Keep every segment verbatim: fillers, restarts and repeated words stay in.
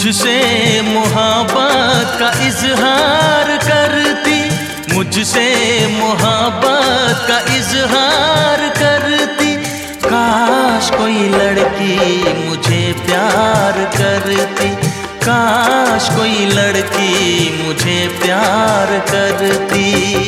मुझसे मोहब्बत का इजहार करती, मुझसे मोहब्बत का इजहार करती। काश कोई लड़की मुझे प्यार करती, काश कोई लड़की मुझे प्यार करती।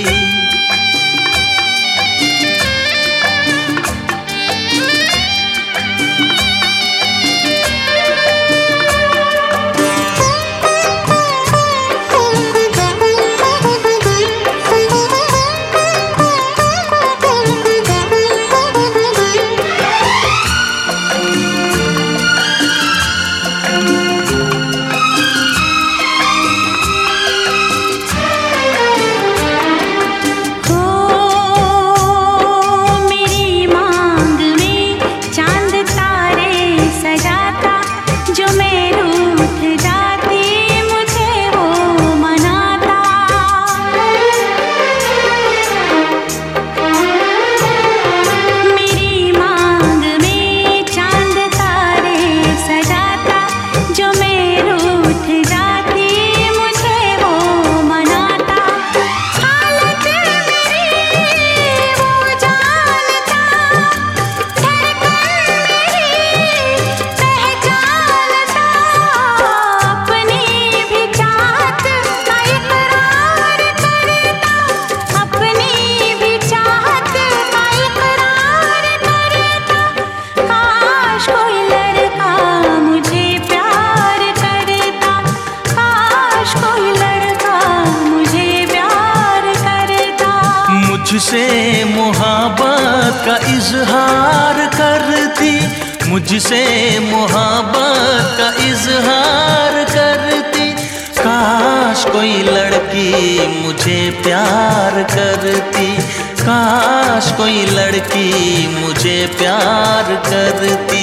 मुझसे मोहब्बत का इजहार करती, मुझसे मोहब्बत का इजहार करती। काश कोई लड़की मुझे प्यार करती, काश कोई लड़की मुझे प्यार करती।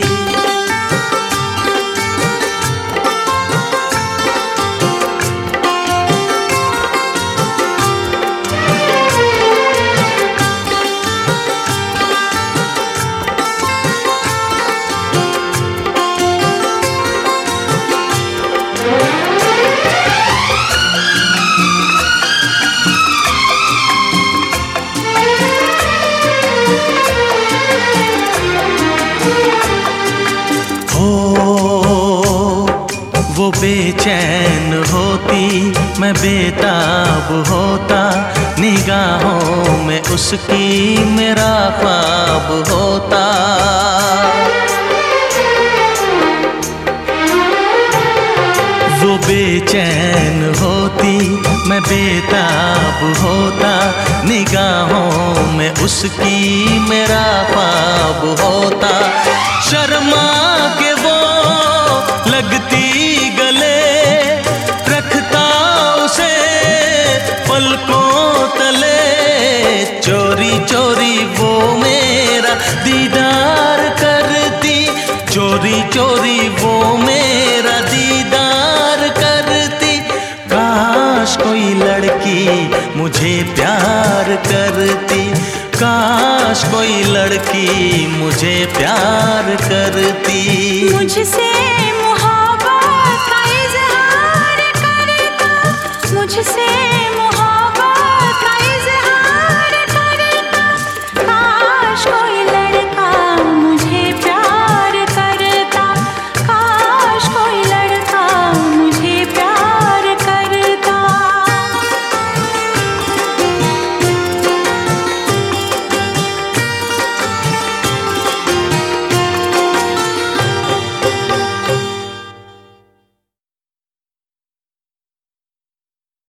वो बेचैन होती, मैं बेताब होता, निगाहों में उसकी मेरा ख्वाब होता। वो बेचैन होती, मैं बेताब होता, निगाहों में उसकी मेरा ख्वाब होता। शर्मा के वो लगती गले, रखता उसे पलकों तले। चोरी चोरी वो मेरा दीदार करती, चोरी चोरी वो मेरा दीदार करती। काश कोई लड़की मुझे प्यार करती, काश कोई लड़की मुझे प्यार करती। मुझसे मुझसे